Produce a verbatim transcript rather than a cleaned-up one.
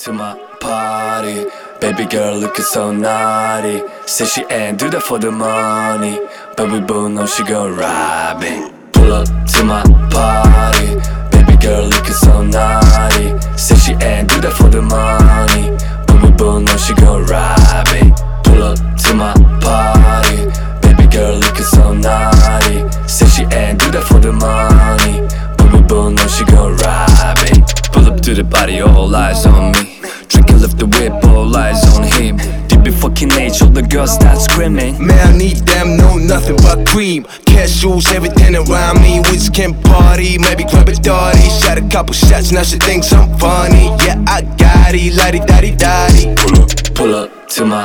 to my party. Baby girl looking so naughty. Say she ain't do that for the money, but we both know she gon' rob me. Pull up to my party. Baby girl looking so naughty. Say she ain't do that for the money, but we both know she gon' rob me. Pull up to my party. Baby girl looking so naughty. Say she ain't do that for the money, but we both know she gon' rob me. Pull up to the party, all eyes on me. Drink and lift the whip, all eyes on him. Deep in fucking age, all the girls start screaming. Man, I need them, know nothing but cream. Cashews, everything around me. We just can party, maybe grab a thirty. Shot a couple shots, now she thinks I'm funny. Yeah, I got it, la-di-da-di-da-di. Pull up, pull up to my